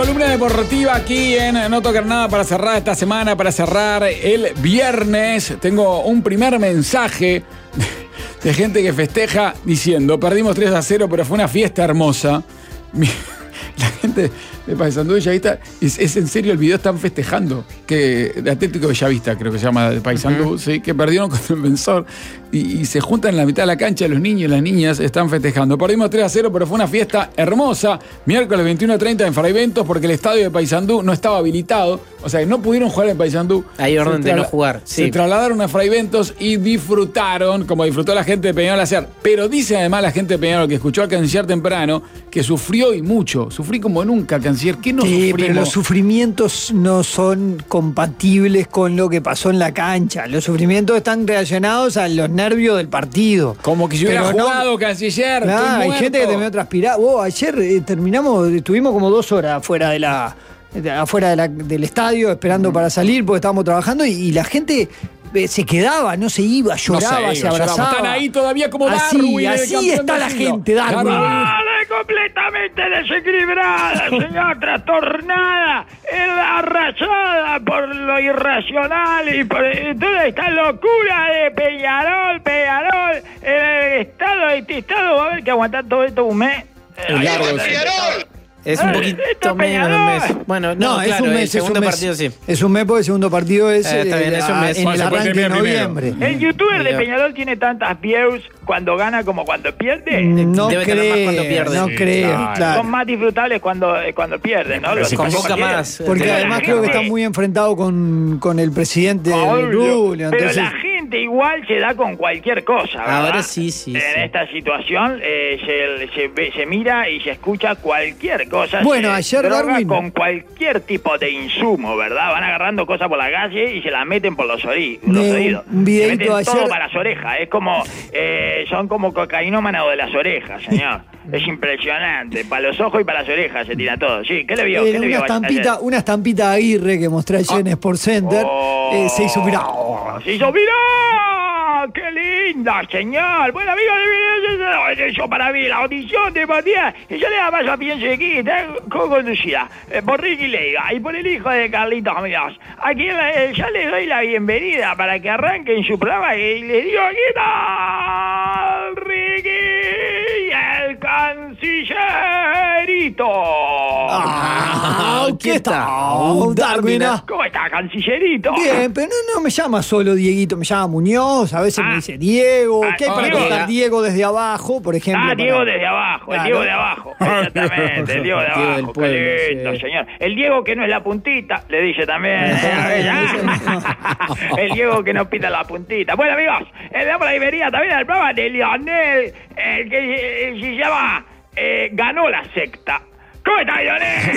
columna deportiva aquí en No Tocar Nada para cerrar esta semana, para cerrar el viernes. Tengo un primer mensaje de gente que festeja diciendo: perdimos 3-0, pero fue una fiesta hermosa. La gente de Paysandú Bellavista, es en serio, el video están festejando, que de Atlético Bellavista, creo que se llama, de Paysandú, ¿sí? Que perdieron contra el Defensor y se juntan en la mitad de la cancha, los niños y las niñas están festejando. Perdimos 3-0, pero fue una fiesta hermosa. Miércoles 21:30 en Fray Bentos, porque el estadio de Paysandú no estaba habilitado, o sea, no pudieron jugar en Paysandú. Hay orden de no jugar. Sí. Se trasladaron a Fray Bentos y disfrutaron, como disfrutó la gente de Peñarol ayer. Pero dice además la gente de Peñarol, que escuchó a Cancier temprano, que sufrió y mucho. Sufrí como nunca, Cancier. ¿Qué no sufrimos? Pero los sufrimientos no son compatibles con lo que pasó en la cancha. Los sufrimientos están relacionados a los nervios del partido. Como que si hubiera jugado, Canciller. Claro, hay gente que terminó transpirado. Ayer estuvimos como 2 horas afuera del estadio esperando para salir porque estábamos trabajando y la gente se quedaba, no se iba, lloraba, se abrazaba. Están ahí todavía como Darwin. Así está la gente, Darwin. Completamente desequilibrada, señor, trastornada, arrasada por lo irracional y por toda esta locura de Peñarol, el estado de este estado va a haber que aguantar todo esto un mes. Es un poquito menos de un mes. Bueno, no, es claro, un mes. el segundo partido sí. Es un mes porque el segundo partido es, está bien, es un mes. en el arranque de noviembre. ¿El youtuber de Peñarol tiene tantas views cuando gana como cuando pierde? No debe tener más cuando pierde. No creo, claro. Son más disfrutables cuando pierden, ¿no? Los convoca más. Porque además creo que está muy enfrentado con el presidente Rubio. Pero la gente igual se da con cualquier cosa, ¿verdad? Ahora sí. En esta situación se mira y se escucha cualquier cosa. Bueno, ayer Darwin con cualquier tipo de insumo, ¿verdad? Van agarrando cosas por la calle y se las meten por los oídos. Un videito se meten ayer todo para las orejas. Es como son como cocainómanos de las orejas, señor. Es impresionante. Para los ojos y para las orejas se tira todo. Sí, ¿qué le vio? Una estampita de Aguirre que mostré ayer en Sport Center. Se hizo viral. ¡Se hizo viral! ¡Qué linda, señor! Bueno, amigos, eso para mí, la audición de Matías. Y yo le daba a pienso aquí, está co-conducida por Ricky Leiga y por el hijo de Carlitos Amigos. Aquí ya les doy la bienvenida para que arranquen su programa y les digo: ¿qué tal, Ricky? El Cancillerito. ¿Qué tal, Darwin? ¿Cómo está, Cancillerito? Bien, pero no me llama solo Dieguito, me llama Muñoz, a veces me dice Diego. ¿Qué hay para contar Diego desde abajo, por ejemplo? Diego desde abajo, el Diego de abajo. Exactamente, el Diego de abajo. Qué lindo, señor. El Diego que no es la puntita, le dice también. El Diego que no pita la puntita. Bueno, amigos, le damos la bienvenida también al programa de Lionel, que se llama Ganó la Secta. ¿Cómo está, Lionel?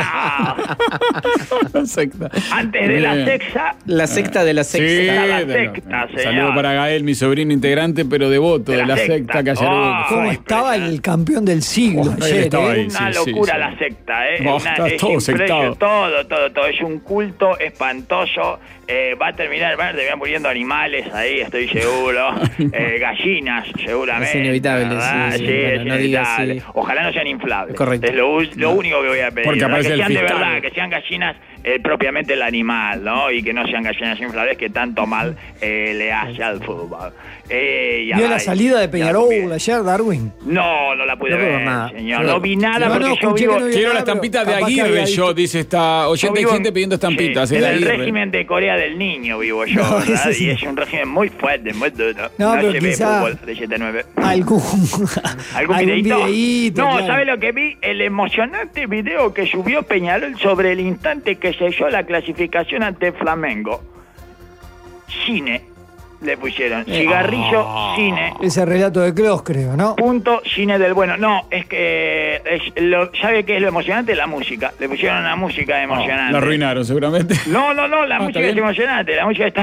La secta. Antes de la secta. La secta de la secta. La secta, señor. Saludo para Gael, mi sobrino integrante, pero devoto de la secta Callarudo. ¿Cómo estaba el campeón del siglo ayer? Una locura la secta, Está todo sectado. Todo. Es un culto espantoso. Va a terminar muriendo animales ahí, estoy seguro. Gallinas, seguramente. Es inevitable, sí. Es no inevitable. Digas, sí. Ojalá no sean inflables. Correcto. Es lo único que voy a pedir. Porque aparece que sean el de fiscal. verdad, que sean gallinas propiamente el animal, ¿no? Y que no sean gallinas inflables que tanto mal le hace al fútbol. ¿Vio la salida de Peñarol ayer, Darwin? No la pude ver, nada. señor. No vi nada porque yo vivo... Quiero la estampita de Aguirre, yo, dice esta oyente. Hay gente pidiendo estampitas. Sí, en el régimen de Corea del Niño vivo yo, ¿verdad? Y es un régimen muy fuerte, muy duro. No se ve quizá fútbol de 7-9. ¿Algún videíto? No, claro. ¿sabe lo que vi? El emocionante video que subió Peñarol sobre el instante que selló la clasificación ante Flamengo. Cine. Le pusieron cigarrillo, cine. Ese relato de Clos, creo, ¿no? Punto, cine del bueno. No, es que ¿sabe qué es lo emocionante? La música. Le pusieron una música emocionante. La arruinaron seguramente. No, la música es emocionante. La música es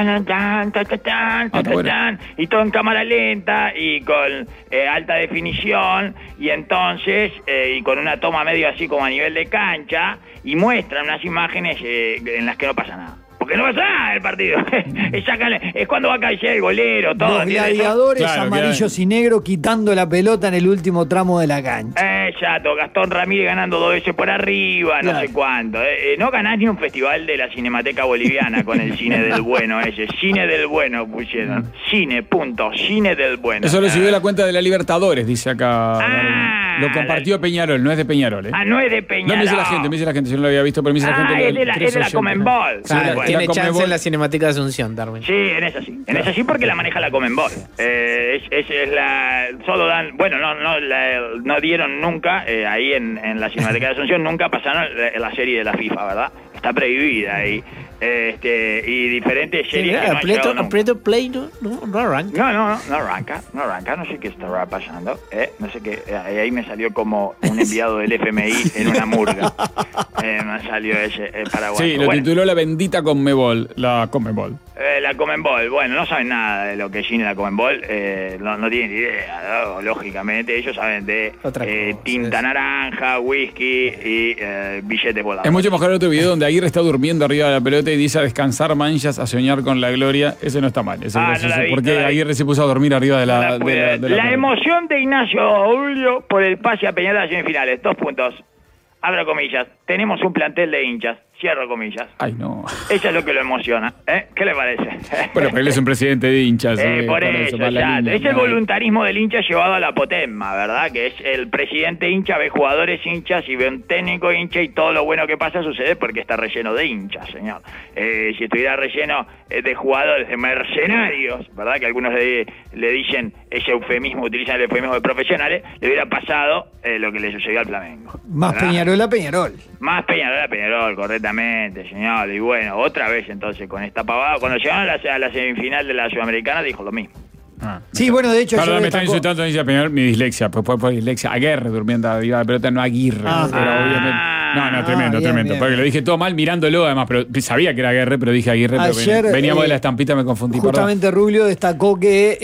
tan, y todo en cámara lenta y con alta definición, y entonces y con una toma medio así como a nivel de cancha, y muestran unas imágenes en las que no pasa nada. Porque no pasa nada el partido. Es cuando va a caer el golero, todo. Los gladiadores amarillos y negros quitando la pelota en el último tramo de la cancha. exacto, Gastón Ramírez ganando 2 veces por arriba, no sé cuánto. No ganás ni un festival de la Cinemateca Boliviana con el cine del bueno ese. Cine del bueno pusieron. Cine, punto. Cine del bueno. Eso lo subió la cuenta de la Libertadores, dice acá. Lo compartió Peñarol, no es de Peñarol, ¿eh? No es de Peñarol. No, me dice la gente, yo no lo había visto, pero me dice la gente. Es de la Comenbol. Tiene chance en la Cinemática de Asunción, Darwin. Sí, en esa sí. En esa sí porque la maneja la Comenbol. Es la... Solo dan... Bueno, no dieron nunca, ahí en la Cinemática de Asunción, nunca pasaron la serie de la FIFA, ¿verdad? Está prohibida ahí. Y diferentes series que no han llegado nunca. Aprieto play, no arranca. No arranca, no sé qué estará pasando, no sé qué, ahí me salió como un enviado del FMI en una murga, me salió ese paraguayo. Sí, lo tituló La bendita Conmebol, la Conmebol. La Comenbol, bueno, no saben nada de lo que es la Comenbol, no tienen idea, ¿no? Lógicamente, ellos saben de tinta naranja, whisky y billete volador. Es mucho mejor el otro video donde Aguirre está durmiendo arriba de la pelota y dice a descansar manchas, a soñar con la gloria. Ese no está mal, ese es gracioso, porque Aguirre se puso a dormir arriba de la emoción de Ignacio Julio por el pase a Peñarol a las semifinales, 2 puntos. Abro comillas, tenemos un plantel de hinchas. Cierro comillas. Ay, no. Eso es lo que lo emociona. ¿Qué le parece? Bueno, pero él es un presidente de hinchas. Por eso, exacto. Es el voluntarismo del hincha llevado a la apotemma, ¿verdad? Que es el presidente hincha, ve jugadores hinchas y ve un técnico hincha y todo lo bueno que pasa sucede porque está relleno de hinchas, señor. Si estuviera relleno de jugadores, de mercenarios, ¿verdad? Que algunos le dicen ese eufemismo, utilizan el eufemismo de profesionales, le hubiera pasado lo que le sucedió al Flamengo. Más Peñarol a Peñarol. Más Peñarol a Peñarol, correctamente, señor. Y bueno, otra vez entonces con esta pavada. Cuando llegaron a la semifinal de la Sudamericana dijo lo mismo. Sí, bueno, de hecho... Perdón, me están insultando, dice Peñarol, mi dislexia. Pues por dislexia. Aguirre durmiendo arriba de la pelota, no Aguirre. No, tremendo. Bien. Porque lo dije todo mal mirándolo, además. Pero sabía que era Aguirre, pero dije Aguirre. Ayer, pero veníamos de la estampita, me confundí. Justamente Rubio destacó que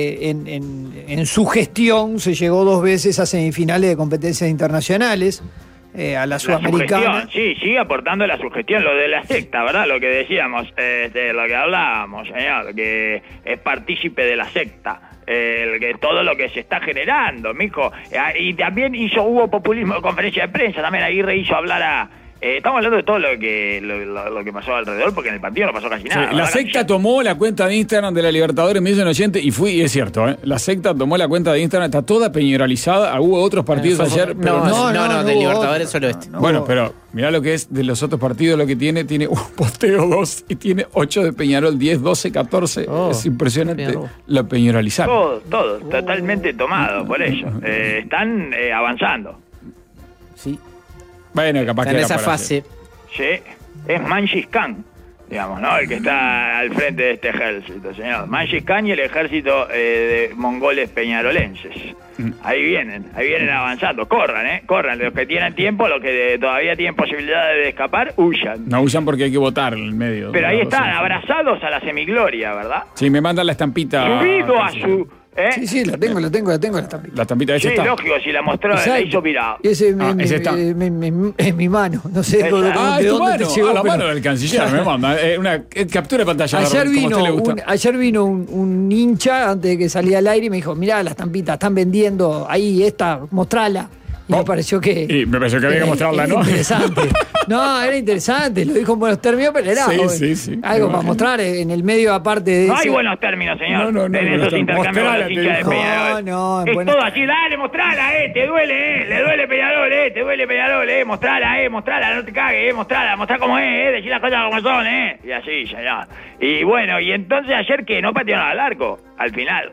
en su gestión se llegó 2 veces a semifinales de competencias internacionales. A la Sudamericana. Sí, sigue aportando la sugestión, lo de la secta, ¿verdad? Lo que decíamos, lo que hablábamos, señor, que es partícipe de la secta. Que todo lo que se está generando, mijo. Y también hubo populismo de conferencia de prensa, también Aguirre hizo hablar a... estamos hablando de todo lo que pasó alrededor, porque en el partido no pasó casi nada. La secta tomó la cuenta de Instagram de la Libertadores, me dicen 80, y es cierto, la secta tomó la cuenta de Instagram, está toda peñoralizada. Hubo otros partidos ayer, pero no, de Libertadores solo este. Bueno, pero mirá lo que es de los otros partidos, lo que tiene un posteo 2 y tiene 8 de Peñarol, 10, 12, 14. Es impresionante. La peñoralizaron. Todo, totalmente tomado por ello. Están avanzando. Sí. Bueno, capaz en que esa fase. Sí, es Manchis Khan, digamos, ¿no? El que está al frente de este ejército, señor. Manchis Khan y el ejército de mongoles peñarolenses. Ahí vienen avanzando. Corran, los que tienen tiempo, los que todavía tienen posibilidad de escapar, huyan. No huyan porque hay que votar en el medio. Pero ahí están, abrazados a la semigloria, ¿verdad? Sí, me mandan la estampita. Subido a su... Sí, la tengo la estampita. La estampita esa sí, está. Lógico, si la mostró, la hizo viral. Ese está. Es mi mano, no sé de dónde te llegó. La pero... mano del canciller, me manda. Una captura de pantalla. Ayer vino un hincha antes de que salía al aire y me dijo, mirá la estampita, están vendiendo ahí mostrala. Y me pareció que... Y me pareció que había que mostrarla, ¿no? Interesante. No, era interesante, lo dijo en buenos términos, pero era sí, algo para mostrar en el medio aparte de no hay buenos términos, señor. No, en esos intercambios de los hinchas de Peñarol. No, es todo así, dale, mostrala, te duele, le duele Peñarol, te duele Peñarol, mostrala, no te cagues, mostrá cómo es, decir las cosas como son, Y así, señor. Y bueno, y entonces ayer que no patearon al arco, al final.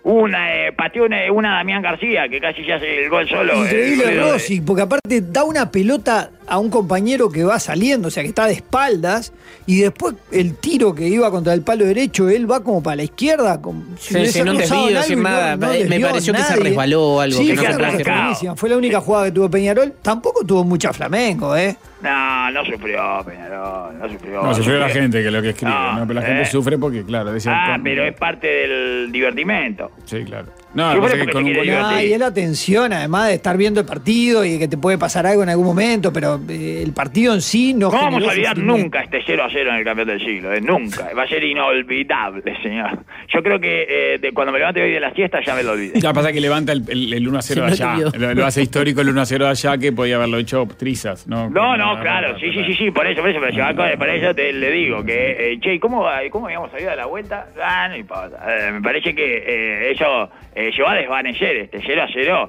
Pateó una Damián García, que casi ya hace el gol solo. Increíble Rossi, porque aparte da una pelota a un compañero que va saliendo, o sea, que está de espaldas, y después el tiro que iba contra el palo derecho, él va como para la izquierda. Sin un desvío, sin nada. Me pareció que se resbaló o algo. Sí, que no fue la única jugada que tuvo Peñarol. Tampoco tuvo mucha Flamengo, No sufrió Peñarol, No sufrió la gente, que es lo que escribe, ¿no? Pero la gente sufre porque, claro, decía... pero es parte del divertimento. Sí, claro. No, y es la tensión, además de estar viendo el partido y que te puede pasar algo en algún momento, pero pero el partido en sí no. No vamos a olvidar nunca este 0-0 en el campeón del siglo, nunca. Va a ser inolvidable, señor. Yo creo que cuando me levante hoy de la siesta ya me lo olvidé. Ya pasa que levanta el 1-0 de allá. Lo hace histórico el 1-0 de allá, que podía haberlo hecho trizas, ¿no? No, claro, sí, por eso, pero por eso le digo que, che, ¿cómo habíamos salido de la vuelta? No importa. Me parece que eso lleva a desvanecer este 0-0.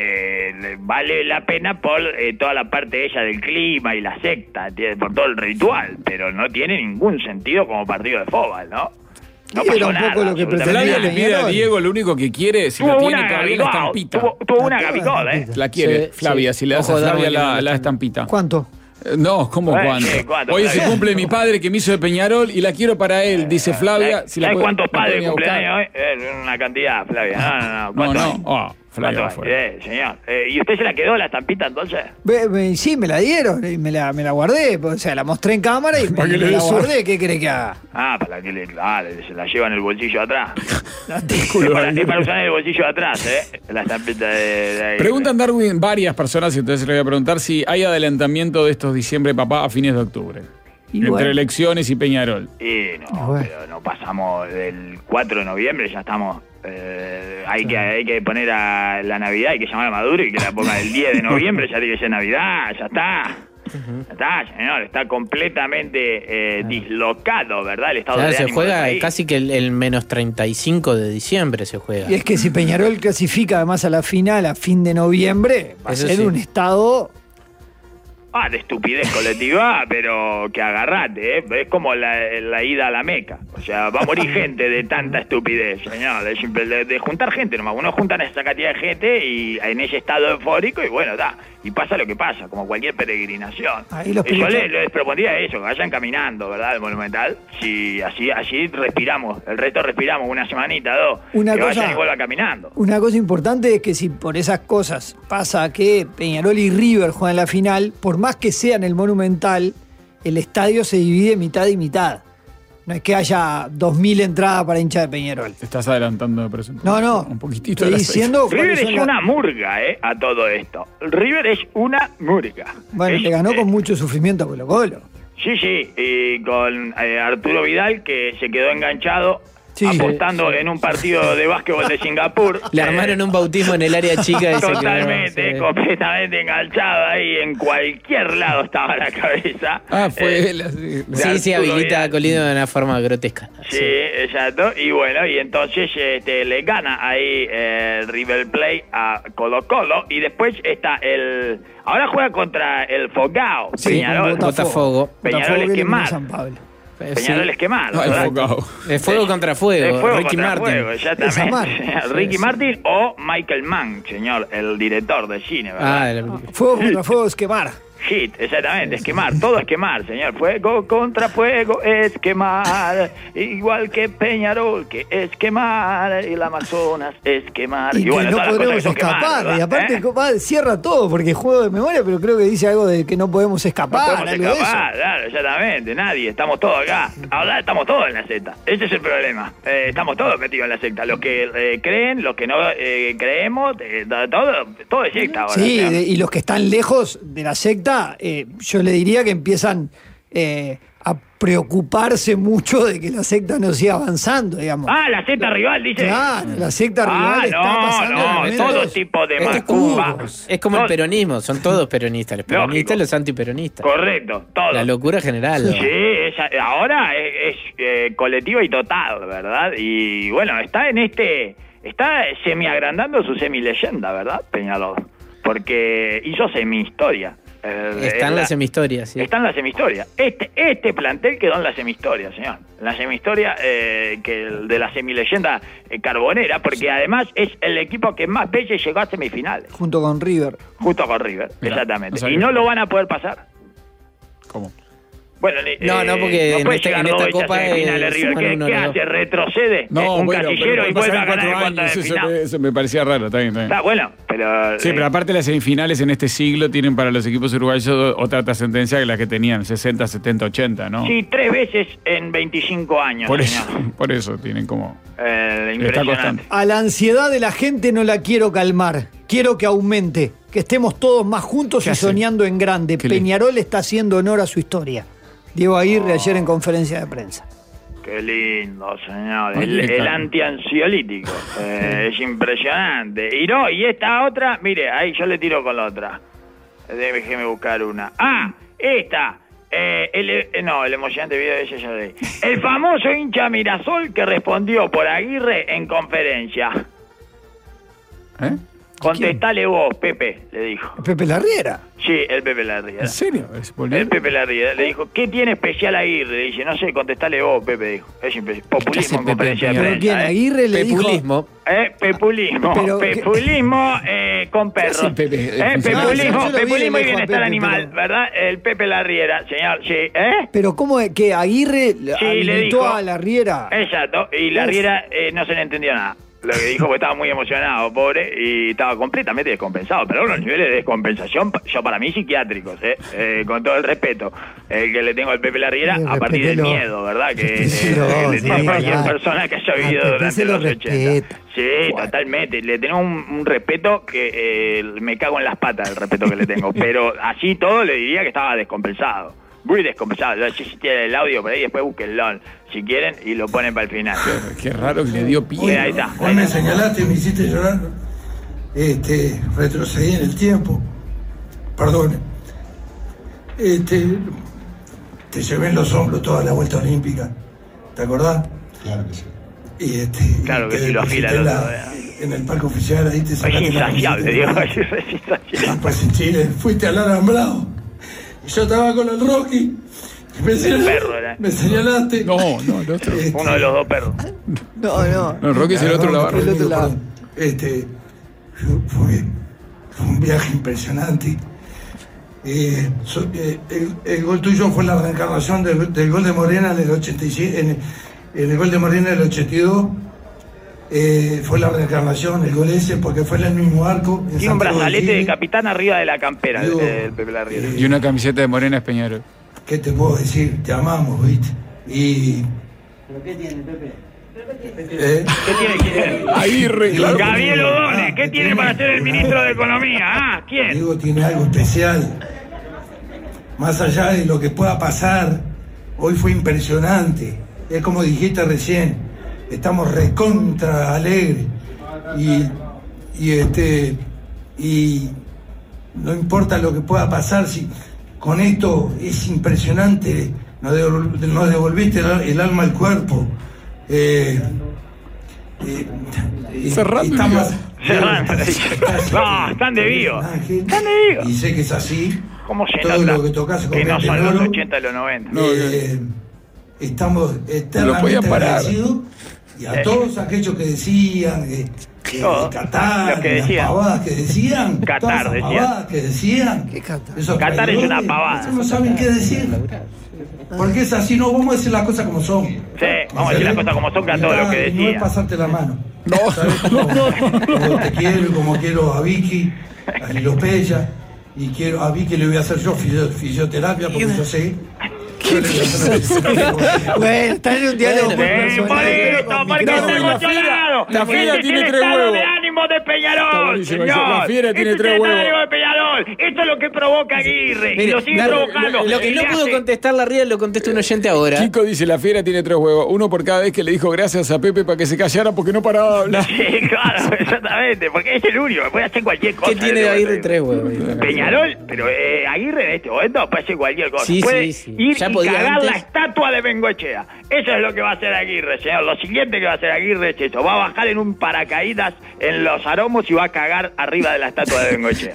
Vale la pena por toda la parte ella del clima y la secta, por todo el ritual, pero no tiene ningún sentido como partido de fútbol, ¿no? No pasó nada. Lo que Flavia le pide a Diego, lo único que quiere, si la tiene todavía, la estampita. Tuvo una Gabigol, La quiere, Flavia, si le das a Flavia la estampita. ¿Cuánto? No, ¿cómo cuánto? Hoy se cumple mi padre que me hizo de Peñarol y la quiero para él, dice Flavia. ¿Sabes cuántos padres cumplen hoy? Una cantidad, Flavia. No. Flavia señor. ¿Y usted se la quedó la estampita entonces? Sí, me la dieron y me la guardé. O sea, la mostré en cámara y me la guardé. ¿Qué cree que haga? Para que se la lleva en el bolsillo de atrás. Es para usar en el bolsillo de atrás, la estampita de Preguntan, Darwin, varias personas, y entonces le voy a preguntar si hay adelantamiento de estos diciembre, papá, a fines de octubre. Entre elecciones y Peñarol. Pero no pasamos del 4 de noviembre, ya estamos. Hay que poner a la Navidad, hay que llamar a Maduro y que la ponga el 10 de noviembre, ya tiene que ser Navidad, ya está. Ya está, señor, está completamente dislocado, ¿verdad? El estado de ánimo se juega casi que el menos 35 de diciembre se juega. Y es que si Peñarol clasifica además a la final a fin de noviembre, va a ser un estado... de estupidez colectiva, pero que agarrate, es como la ida a la Meca. O sea, va a morir gente de tanta estupidez, señor, de juntar gente nomás. Uno junta esa cantidad de gente y en ese estado eufórico y bueno, y pasa lo que pasa, como cualquier peregrinación. Yo les propondría eso, que vayan caminando, ¿verdad? El Monumental, si así respiramos, el resto respiramos una semanita, 2, vayan y vuelvan caminando. Una cosa importante es que si por esas cosas pasa que Peñarol y River juegan la final, por más que sea en el Monumental, el estadio se divide mitad y mitad. No es que haya 2.000 entradas para hinchas de Peñarol. Te estás adelantando de presentación. No. Un poquitito. Estoy diciendo... River es una murga, a todo esto. River es una murga. Bueno, le ganó con mucho sufrimiento a Colo-Colo. Sí, y con Arturo Vidal, que se quedó enganchado... apostando en un partido de básquetbol de Singapur. Le armaron un bautismo en el área chica. Y totalmente, completamente enganchado ahí. En cualquier lado estaba la cabeza. Fue él. Sí, habilita a Colino de una forma grotesca. Sí, exacto. Y bueno, y entonces le gana ahí el River Plate a Colo-Colo. Y después está ahora juega contra el Fogao. Peñarol. Botafogo. Peñarol es quemar. Peñarol es quemar. Es fuego contra fuego. Ricky Martin. Ricky Martin o Michael Mann, señor, el director de cine, ¿verdad? Fuego contra fuego es quemar. Hit, exactamente, es quemar, todo es quemar, señor. Fuego contra fuego es quemar, igual que Peñarol, que es quemar, y el Amazonas es quemar. Y bueno, no podremos escapar, quemar, y aparte cierra todo, porque juego de memoria, pero creo que dice algo de que no podemos escapar. No podemos escapar, claro, exactamente, nadie, estamos todos acá. Ahora estamos todos en la secta, ese es el problema. Estamos todos metidos en la secta, los que creen, los que no creemos, todo es secta ahora. Sí, y los que están lejos de la secta, yo le diría que empiezan a preocuparse mucho de que la secta no siga avanzando, digamos. La secta rival, dice. Claro, la secta rival está pasando. Todo tipo de macumba. Es como el peronismo, son todos peronistas. Los peronistas y los antiperonistas. Correcto, todos. La locura general. Sí, ahora es colectiva y total, ¿verdad? Y bueno, está semi-agrandando su semi-leyenda, ¿verdad, Peñarol? Porque hizo semi-historia. Está en la semihistoria, sí. Está en la semihistoria. Este plantel quedó en la semihistoria, señor. La semihistoria de la semileyenda carbonera, porque además es el equipo que más veces llegó a semifinales. Junto con River. Mira, exactamente. Y no lo van a poder pasar. ¿Cómo? Bueno, no, porque no en puede esta llegar Rodó y Copa semifinales, River. ¿Qué hace? ¿Retrocede? No, ¿Un bueno, casillero pero y vuelve a ganar en 4 cuartos de años, final? eso me parecía raro, está bien. Está bueno, pero... Sí, pero aparte las semifinales en este siglo tienen para los equipos uruguayos otra trascendencia que las que tenían 60, 70, 80, ¿no? Sí, 3 veces en 25 años, por eso tienen como... impresionante. A la ansiedad de la gente no la quiero calmar. Quiero que aumente, que estemos todos más juntos y soñando en grande. Peñarol está haciendo honor a su historia. Diego Aguirre ayer en conferencia de prensa. Qué lindo, señor. El antiansiolítico. Es impresionante. Y esta otra, mire, ahí yo le tiro con la otra. Déjeme buscar una. Esta. El emocionante video de ese yo leí. El famoso hincha Mirasol que respondió por Aguirre en conferencia. Contestale vos, Pepe, le dijo. ¿Pepe Larriera? Sí, el Pepe Larriera. ¿En serio? El Pepe Larriera le dijo, ¿qué tiene especial Aguirre? Le dice, no sé, contestale vos, Pepe, dijo. Es populismo en conferencia de prensa. ¿Quién? Aguirre le Pepulismo. dijo... Pepulismo. Pepulismo con perros. Pepulismo y bienestar animal, ¿verdad? El Pepe Larriera, señor, sí. Pero ¿cómo es que Aguirre le dijo a Larriera? Exacto, y Larriera no se le entendió nada. Lo que dijo que estaba muy emocionado, pobre, y estaba completamente descompensado, pero unos niveles de descompensación, yo para mí psiquiátricos, con todo el respeto que le tengo al Pepe Larriera, a partir del miedo, ¿verdad? Que le tiene cualquier persona que haya vivido durante los 80. Sí, totalmente, le tengo un respeto que me cago en las patas, el respeto que le tengo, pero así todo le diría que estaba descompensado. Muy descompensado. Si tiene el audio por ahí, después búsquenlo si quieren y lo ponen para el final. Qué raro que le dio pie. Ahí está. Hoy me señalaste, me hiciste llorar. Retrocedí en el tiempo. Perdón. Te llevé en los hombros toda la vuelta olímpica. ¿Te acordás? Claro que sí. Claro que sí, lo afila el otro día. En el parque oficial, ahí te sacaste es insaciable, Diego. Después en Chile, fuiste al Alambrado. Yo estaba con el Rocky. Me señalaste. No, el otro. Uno de los dos perros. No, el Rocky es el otro lado. Fue un viaje impresionante. El gol tuyo fue la reencarnación del gol de Morena en el 87. En el gol de Morena en el 82. Fue la reencarnación, el gol ese, porque fue en el mismo arco. Tiene un brazalete de capitán arriba de la campera, el Pepe Larriera. Y una camiseta de Morena Peñarol. ¿Qué te puedo decir? Te amamos, ¿viste? ¿Pero qué tiene, Pepe? ¿Qué tiene? Aguirre, claro. Gabriel O'Donnell, ¿qué tiene para ser el ministro de Economía? ¿Quién? Diego tiene algo especial. Más allá de lo que pueda pasar, hoy fue impresionante. Es como dijiste recién. Estamos recontra alegres y no importa lo que pueda pasar, si con esto es impresionante, nos devolviste el alma al cuerpo. Cerrando. No, están de vivo. Y sé que es así. ¿Cómo se todo nota lo que tocas que no son los 80 y los 90? Estamos eternamente agradecidos. Y a todos aquellos que decían Qatar, los que decían. las pavadas que decían, Qatar, decían. ¿Qué Qatar? Qatar es una pavada. No saben qué decir. Porque es así, no vamos a decir las cosas como son. Sí, vamos a decir las cosas como son, que a todo lo que decían. No es pasarte la mano. No. ¿Sabes cómo te quiero y como quiero a Vicky, a Lilopella, y quiero a Vicky le voy a hacer yo fisioterapia porque yo sé. Bueno, está en un diálogo muy personal. Porque está emocionado. La fiera tiene 3 huevos. huevos. ánimo de Peñarol, señor. La fiera tiene 3 huevos. De Peñarol. Esto es lo que provoca Aguirre. Mire, y lo sigue provocando. Lo que no pudo contestar Larriera lo contesta un oyente ahora. Chico dice, la fiera tiene 3 huevos. Uno por cada vez que le dijo gracias a Pepe para que se callara porque no paraba de hablar. Sí, claro, exactamente. Porque es el único. Puede hacer cualquier cosa. ¿Qué tiene de Aguirre 3 huevos? Peñarol, pero Aguirre en este momento puede hacer cualquier cosa. Sí, puede sí. ir Ya y podía cagar antes. la estatua de Bengoechea. Eso es lo que va a hacer Aguirre, señor. Lo siguiente que va a hacer Aguirre es eso. Va a bajar en un paracaídas en los aromos y va a cagar arriba de la estatua de Bengoechea.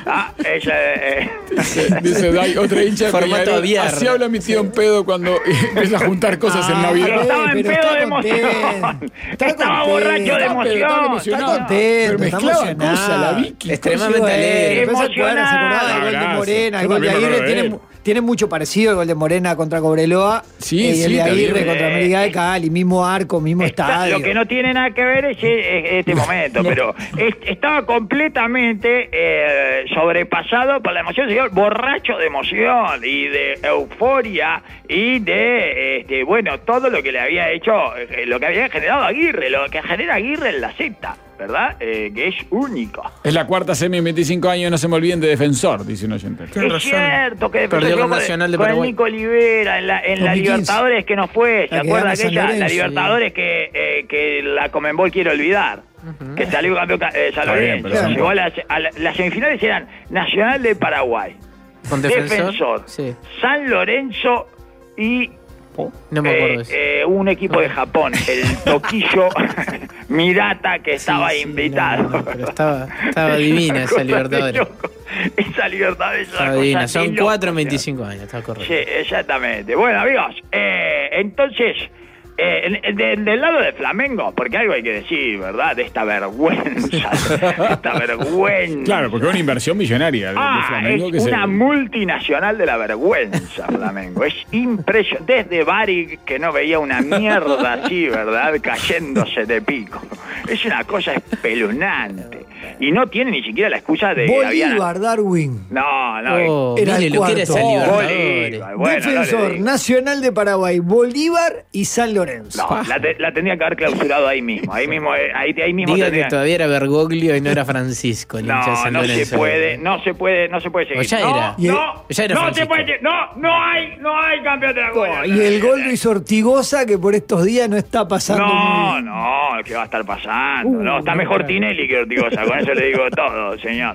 Dice Dai, otra hincha de Formato Peñarol. aviar. Así habla mi tío en pedo cuando empieza a juntar cosas en Navidad. Estaba en pero pedo está de emoción. contento. Estaba borracho de emoción. Estaba emocionado. Está contento, Pero está mezclaba emocionado. cosas, la Vicky. Extremadamente alegre. Se acuerda del gol de Morena, el gol de Aguirre tiene mucho parecido el gol de Morena contra Cobreloa. Sí, y el de Aguirre contra América de Cali, mismo arco, mismo estadio. Lo que no tiene nada que ver es este momento, pero estaba completamente sobrepasado por la emoción, señor, borracho de emoción y de euforia y de, todo lo que le había hecho, lo que había generado Aguirre, lo que genera Aguirre en la Z, ¿verdad? Que es único. Es la cuarta semi en 25 años, no se me olviden de Defensor, dice un oyente. Es cierto que perdió con Nacional de Paraguay. Con Nico Olivera en la Libertadores que no fue, ¿se acuerda aquella? La Libertadores que la Conmebol quiere olvidar. Que salió campeón San Lorenzo. Llegó a las semifinales eran Nacional de Paraguay, con Defensor, sí. San Lorenzo y no me acuerdo eso. un equipo de Japón, el Toquillo Mirata, que estaba invitado. No, pero estaba divina esa Libertadores. Esa Libertadores estaba divina. Son 4 en 25 años, está correcto. Sí, exactamente. Bueno, amigos, entonces, del lado de Flamengo, porque algo hay que decir, ¿verdad? De esta vergüenza. Claro, porque es una inversión millonaria de Flamengo. Es que una multinacional de la vergüenza, Flamengo. Es impresionante. Desde Bari, que no veía una mierda así, ¿verdad? Cayéndose de pico. Es una cosa espeluznante. Y no tiene ni siquiera la excusa de... Bolívar, Darwin. No. Era el lo que era esa Libertadores. Defensor, Nacional de Paraguay, Bolívar y San Lorenzo. No, la tendría que haber clausurado ahí mismo. Ahí mismo Diga que todavía era Bergoglio y no era Francisco, el hincha de San Lorenzo. No se puede seguir. O ya era. Ya era no se puede. No hay campeón de la Copa. Y el gol lo hizo Ortigosa, que por estos días no está pasando. No, ¿qué va a estar pasando? Está mejor Tinelli que Ortigosa, con eso le digo todo, señor.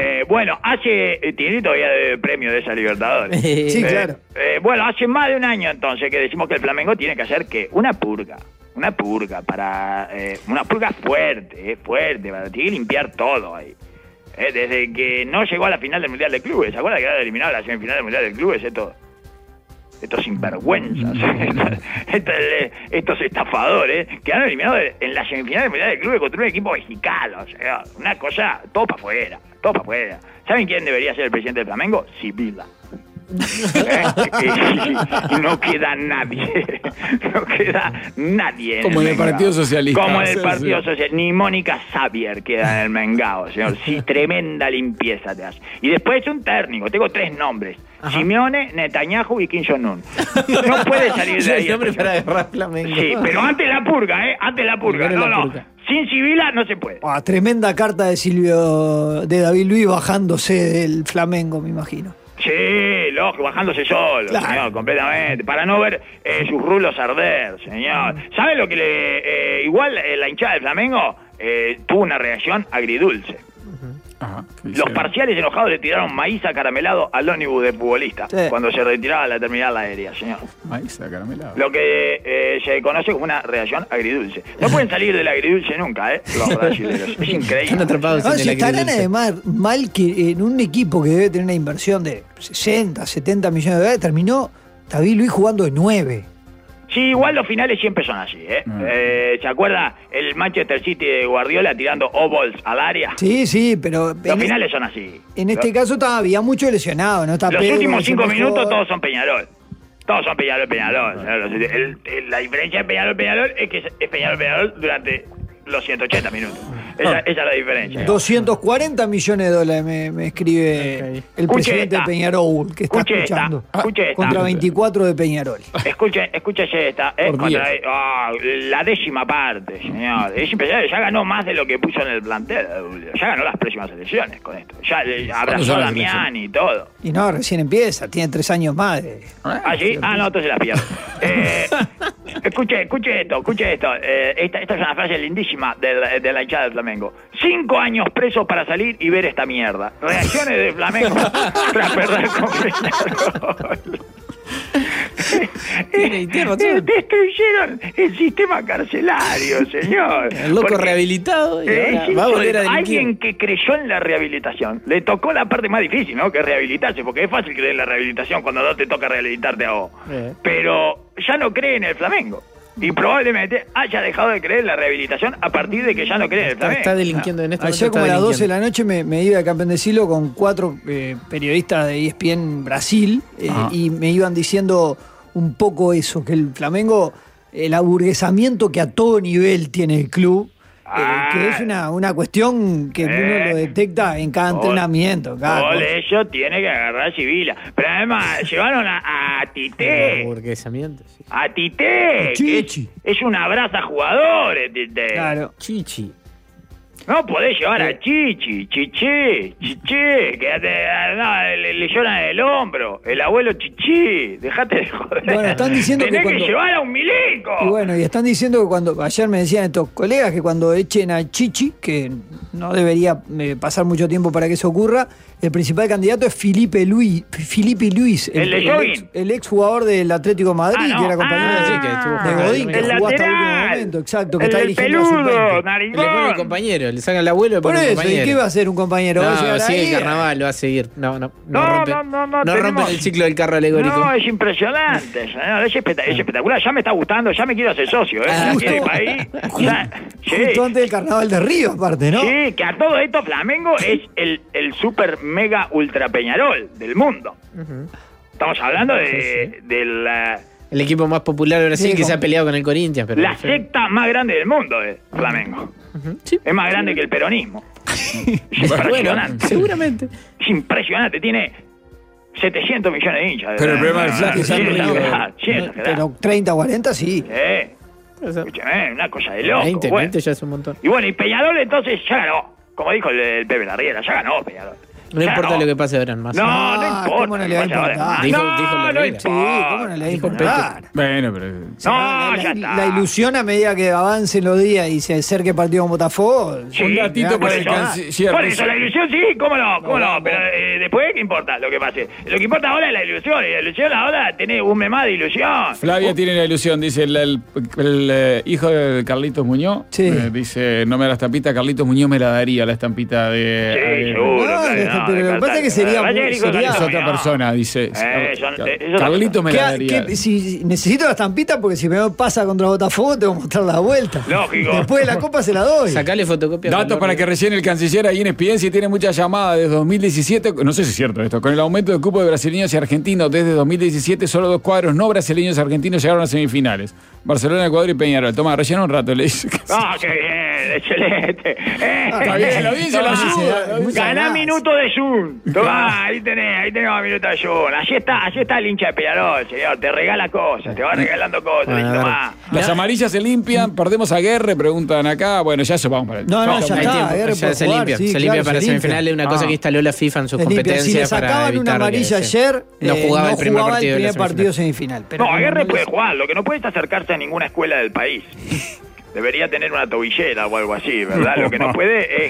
Tinelli todavía debe premio de esa Libertadores. Sí, claro. Hace más de un año entonces que decimos que el Flamengo tiene que hacer una purga para una purga fuerte, para tiene que limpiar todo ahí. Desde que no llegó a la final del Mundial de Clubes, ¿se acuerda que había eliminado la semifinal del Mundial de Clubes? Estos sinvergüenzas, estos estafadores que han eliminado en la semifinal del Mundial de Clubes contra un equipo mexicano, o sea, una cosa, todo para afuera. ¿Saben quién debería ser el presidente del Flamengo? Sibila. No queda nadie como en el Partido Socialista. Como en el Partido Socialista. Ni Mónica Xavier queda en el Mengao, señor. Sí, tremenda limpieza te hace. Y después un técnico, tengo 3 nombres: Simeone, Netanyahu y Kim Jong-un. No puede salir de ahí. Nombre para agarrar Flamengo. Sí, pero antes la purga, antes la purga. No. Sin Sibila no se puede. Tremenda carta de David Luiz bajándose del Flamengo, me imagino. Sí, lógico, bajándose solo, claro. Señor, completamente, para no ver sus rulos arder, señor. ¿Sabe lo que igual la hinchada del Flamengo tuvo una reacción agridulce? Los parciales enojados le tiraron maíz acaramelado al ómnibus de futbolista cuando se retiraba a la terminal aérea, señor. Maíz acaramelado. Lo que se conoce como una reacción agridulce. No pueden salir del agridulce nunca, los brasileños. Es increíble. Están atrapados en el agridulce. Estarán además mal que en un equipo que debe tener una inversión de 60, 70 millones de dólares, terminó David Luiz jugando de 9. Sí, igual los finales siempre son así, ¿Se acuerda el Manchester City de Guardiola tirando ovols al área? Sí, pero... Los finales son así. En este caso había mucho lesionado, ¿no? Los últimos 5 minutos todos son Peñarol. Todos son Peñarol. La diferencia de Peñarol es que es Peñarol durante los 180 minutos. Esa es la diferencia. 240 millones de dólares me escribe el presidente de Peñarol, que está escuchando. Contra 24 de Peñarol. Escúchese esta. La 10ª parte, señor. Es impresionante. Ya ganó más de lo que puso en el plantel. Ya ganó las próximas elecciones con esto. Ya abrazó a Damián y todo. Y no, recién empieza. Tiene 3 años más. ¿Sí? No, entonces la pierdo. Escuche esto. Esta es una frase lindísima de la hinchada del Flamengo. 5 años presos para salir y ver esta mierda. Reacciones de Flamengo tras perder con Peñarol. Destruyeron el sistema carcelario, señor. El loco rehabilitado va a volver a delinquir. Alguien que creyó en la rehabilitación. Le tocó la parte más difícil, ¿no? Que es rehabilitarse, porque es fácil creer en la rehabilitación cuando no te toca rehabilitarte a vos. Pero ya no cree en el Flamengo. y probablemente haya dejado de creer en la rehabilitación a partir de que ya no cree en el Flamengo. Está delinquiendo en este momento. Ayer como a las 12 de la noche me iba de campeón de siglo con 4 periodistas de ESPN Brasil y me iban diciendo un poco eso, que el Flamengo, el aburguesamiento que a todo nivel tiene el club, que es una cuestión que uno lo detecta en cada entrenamiento. Por eso tiene que agarrar Sibila. Pero además llevaron a Tite. Aburguesamiento, sí. A Tite. Chichi. Es una brasa jugadores, Tite. Claro. Chichi. No podés llevar a Chichi, que le lloran el hombro, el abuelo Chichi, dejate de joder. Bueno, están diciendo tenés que que llevar a un milico. Y bueno, y están diciendo que cuando, ayer me decían estos colegas que cuando echen a Chichi, que no debería pasar mucho tiempo para que eso ocurra, el principal candidato es Filipe Luis, el ex jugador del Atlético de Madrid, que era compañero de Godín, que jugó hasta el último momento, exacto, que está dirigiendo a sub-20. Le pone el compañero, le saca el abuelo y le por pone eso, un compañero. ¿y qué va a hacer un compañero? No, sigue el carnaval, lo va a seguir. No rompen el ciclo del carro alegórico. No, es impresionante, señor, es espectacular, ya me está gustando, ya me quiero hacer socio, Justo antes del carnaval de Río, aparte, ¿no? Sí, que a todo esto Flamengo es el super mega ultra Peñarol del mundo. Estamos hablando del el equipo más popular de Brasil que se ha peleado con el Corinthians. Pero la secta más grande del mundo es Flamengo. Sí. Es más grande que el peronismo. Es impresionante. Bueno, seguramente. Es impresionante. Tiene 700 millones de hinchas. Pero el problema del flash es pero 30, 40 sí. Escúchame, una cosa de loco. 20 ya es un montón. Y bueno, y Peñarol entonces ya ganó. Como dijo el Pepe Larriera, ya ganó Peñarol. No importa lo que pase ahora en Massa. No importa. ¿Cómo no le va a importar? Dijo Sí, ¿cómo no le va a importar? Bueno, pero... ya está. La ilusión a medida que avancen los días y se acerque el partido con Botafogo. Sí, un gatito por por el eso. canciller. Por eso, la ilusión sí, cómo no. Pero después, ¿qué importa lo que pase? Lo que importa ahora es la ilusión. Y la ilusión ahora tiene un mes más de ilusión. Flavia tiene la ilusión, dice el hijo de Carlitos Muñoz. Sí. Dice, no me da la estampita, Carlitos Muñoz me la daría, la estampita de... Sí, seguro. Pero lo que pasa es que sería Es otra persona, dice. Carlitos me la daría. Si necesito la estampita porque si me pasa contra Botafogo tengo que mostrar la vuelta. Lógico. Después de la Copa se la doy. Sacale fotocopia. Datos para que rellene el canciller ahí en ESPN, si tiene muchas llamadas desde 2017, no sé si es cierto esto, con el aumento del cupo de brasileños y argentinos desde 2017, solo 2 cuadros no brasileños y argentinos llegaron a semifinales. Barcelona, Ecuador y Peñarol. Toma, rellena un rato, le dice. Qué bien, excelente. Está bien, lo bien se lo ayuda. Ganá minuto de Zoom. Tomá, ahí tenemos minuto de Zoom. Allí está el hincha de Peñarol, señor. Te regala cosas, te va regalando cosas. Tomá. Las amarillas se limpian, perdemos a Guerre, preguntan acá. Bueno, ya eso vamos para el... No, ya está. Ya se limpia. Se limpia para semifinales, una cosa que instaló la FIFA en sus competencias. Si le sacaban una amarilla ayer, no jugaba el primer partido semifinal. No, Aguirre puede jugar, lo que no puede es acercarse a ninguna escuela del país. Debería tener una tobillera o algo así, ¿verdad? Lo que no puede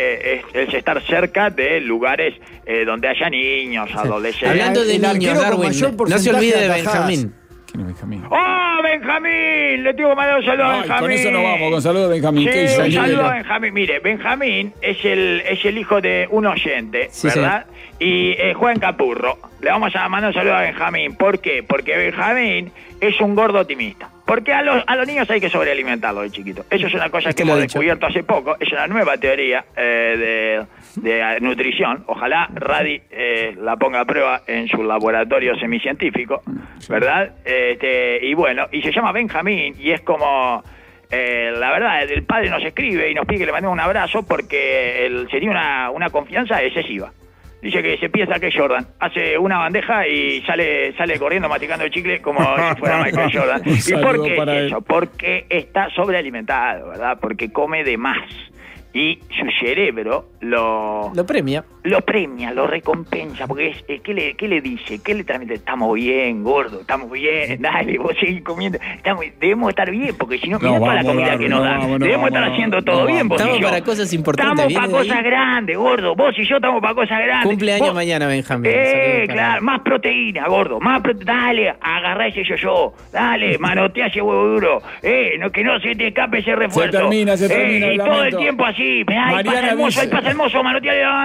es estar cerca de lugares donde haya niños, adolescentes. Hablando de niños, Darwin, no se olvide de Benjamín. ¿Quién es Benjamín? ¡Oh, Benjamín! Le tengo que mandar un saludo a Benjamín. Con eso nos vamos, con saludo a Benjamín. Sí, un saludo a Benjamín. Mire, Benjamín es el hijo de un oyente, ¿verdad? Y juega en Capurro. Le vamos a mandar un saludo a Benjamín. ¿Por qué? Porque Benjamín es un gordo optimista. Porque a los niños hay que sobrealimentarlos de chiquito. Eso es una cosa que hemos descubierto hace poco. Es una nueva teoría de nutrición. Ojalá Radi la ponga a prueba en su laboratorio semicientífico, ¿verdad? Y bueno, y se llama Benjamín y es como... la verdad, el padre nos escribe y nos pide que le mandemos un abrazo porque él tenía una confianza excesiva. Dice que se piensa que es Jordan. Hace una bandeja y sale corriendo masticando el chicle como si fuera Michael Jordan. ¿Y por qué es eso? Porque está sobrealimentado, ¿verdad? Porque come de más. Y su cerebro lo premia. Lo premia, lo recompensa, porque ¿qué le dice? ¿Qué le transmite? Estamos bien, gordo, estamos bien, dale, vos seguís comiendo. Debemos estar bien, porque si no, mira toda la comida que nos dan. Debemos estar haciendo todo bien, vos y yo. Estamos para cosas importantes. Estamos para cosas grandes, gordo. Vos y yo estamos para cosas grandes. Cumpleaños mañana, Benjamín. Claro, más proteína, gordo. Dale, agarrá ese yo. Dale, manotea ese huevo duro. Que no se te escape ese refuerzo. Se termina y todo el tiempo así. Ahí pasa el mozo, manotea la bandera.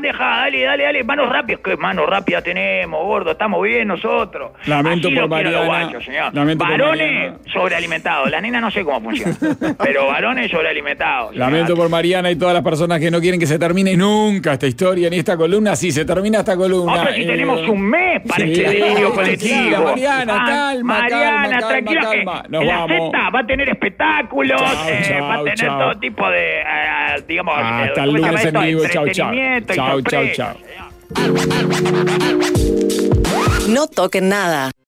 bandeja, dale, manos rápidas. ¿Qué manos rápidas tenemos, gordo? Estamos bien nosotros. Lamento Así por lo quiero Mariana. los guachos, señor. Lamento por Varones Mariana. sobrealimentados. Las nenas no sé cómo funcionan, pero varones sobrealimentados. señor. Lamento por Mariana y todas las personas que no quieren que se termine nunca esta historia ni esta columna. Sí, se termina esta columna. Pero si tenemos un mes para sí, este delirio colectivo. tranquila, Mariana, calma, Mariana, calma, tranquila, calma. que Nos en la vamos. Z va a tener espectáculos, Chau, va a tener chau. todo tipo de, digamos, Hasta el ¿cómo se llama lunes en esto? vivo. Chau, chau. Entretenimiento y Chau, chau, sorpresa, chau. señor. No toquen nada.